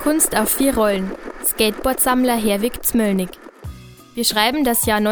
Kunst auf 4 Rollen. Skateboardsammler Herwig Zmöllnig. Wir schreiben das Jahr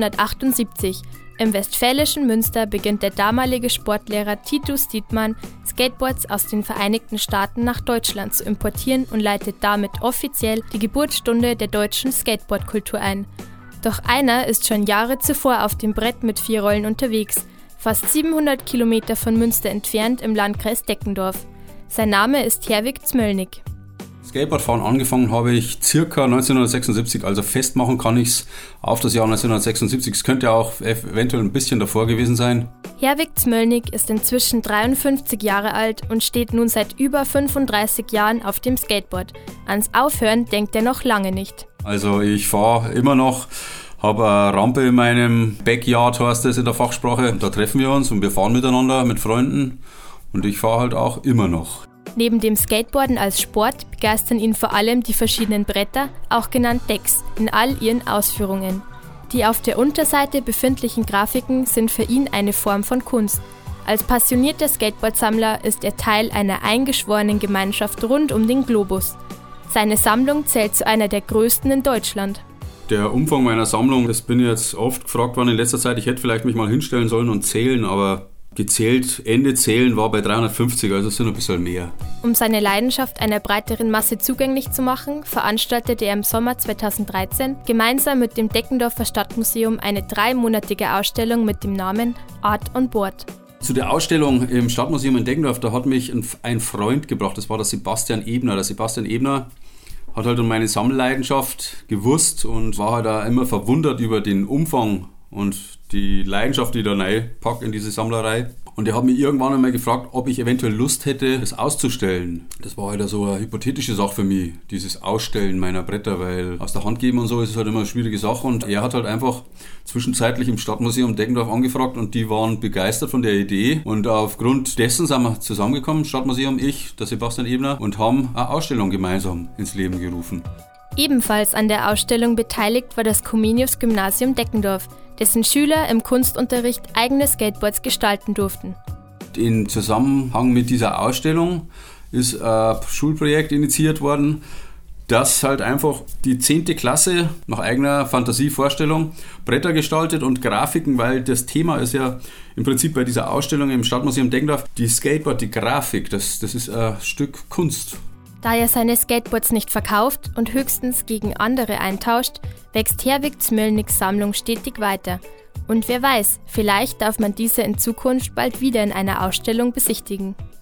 1978. Im westfälischen Münster beginnt der damalige Sportlehrer Titus Dietmann, Skateboards aus den Vereinigten Staaten nach Deutschland zu importieren und leitet damit offiziell die Geburtsstunde der deutschen Skateboardkultur ein. Doch einer ist schon Jahre zuvor auf dem Brett mit 4 Rollen unterwegs, fast 700 Kilometer von Münster entfernt im Landkreis Deckendorf. Sein Name ist Herwig Zmöllnig. Skateboardfahren angefangen habe ich circa 1976, also festmachen kann ich es auf das Jahr 1976. Es könnte auch eventuell ein bisschen davor gewesen sein. Herwig Zmöllnig ist inzwischen 53 Jahre alt und steht nun seit über 35 Jahren auf dem Skateboard. Ans Aufhören denkt er noch lange nicht. Also ich fahre immer noch, habe eine Rampe in meinem Backyard, heißt das in der Fachsprache. Da treffen wir uns und wir fahren miteinander mit Freunden und ich fahre halt auch immer noch. Neben dem Skateboarden als Sport begeistern ihn vor allem die verschiedenen Bretter, auch genannt Decks, in all ihren Ausführungen. Die auf der Unterseite befindlichen Grafiken sind für ihn eine Form von Kunst. Als passionierter Skateboardsammler ist er Teil einer eingeschworenen Gemeinschaft rund um den Globus. Seine Sammlung zählt zu einer der größten in Deutschland. Der Umfang meiner Sammlung, das bin ich jetzt oft gefragt worden in letzter Zeit. Ich hätte vielleicht mich mal hinstellen sollen und zählen, aber gezählt, Ende zählen war bei 350, also es sind ein bisschen mehr. Um seine Leidenschaft einer breiteren Masse zugänglich zu machen, veranstaltete er im Sommer 2013 gemeinsam mit dem Deckendorfer Stadtmuseum eine 3-monatige Ausstellung mit dem Namen Art on Board. Zu der Ausstellung im Stadtmuseum in Deckendorf, da hat mich ein Freund gebracht, das war der Sebastian Ebner. Der Sebastian Ebner hat halt um meine Sammelleidenschaft gewusst und war halt auch immer verwundert über den Umfang und die Leidenschaft, die ich da reinpacke in diese Sammlerei. Und er hat mich irgendwann einmal gefragt, ob ich eventuell Lust hätte, das auszustellen. Das war halt so eine hypothetische Sache für mich, dieses Ausstellen meiner Bretter, weil aus der Hand geben und so ist es halt immer eine schwierige Sache. Und er hat halt einfach zwischenzeitlich im Stadtmuseum Deckendorf angefragt und die waren begeistert von der Idee. Und aufgrund dessen sind wir zusammengekommen, Stadtmuseum, ich, der Sebastian Ebner, und haben eine Ausstellung gemeinsam ins Leben gerufen. Ebenfalls an der Ausstellung beteiligt war das Comenius-Gymnasium Deckendorf, dessen Schüler im Kunstunterricht eigene Skateboards gestalten durften. In Zusammenhang mit dieser Ausstellung ist ein Schulprojekt initiiert worden, das halt einfach die 10. Klasse nach eigener Fantasievorstellung Bretter gestaltet und Grafiken, weil das Thema ist ja im Prinzip bei dieser Ausstellung im Stadtmuseum Deckendorf die Skateboard, die Grafik, das ist ein Stück Kunst. Da er seine Skateboards nicht verkauft und höchstens gegen andere eintauscht, wächst Herwig Zmöllnigs Sammlung stetig weiter. Und wer weiß, vielleicht darf man diese in Zukunft bald wieder in einer Ausstellung besichtigen.